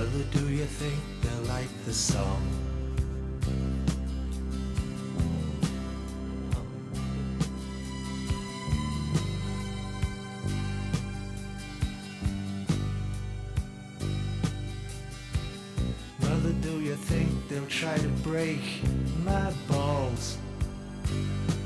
Mother, do you think they'll like the song? Mother, do you think they'll try to break my balls?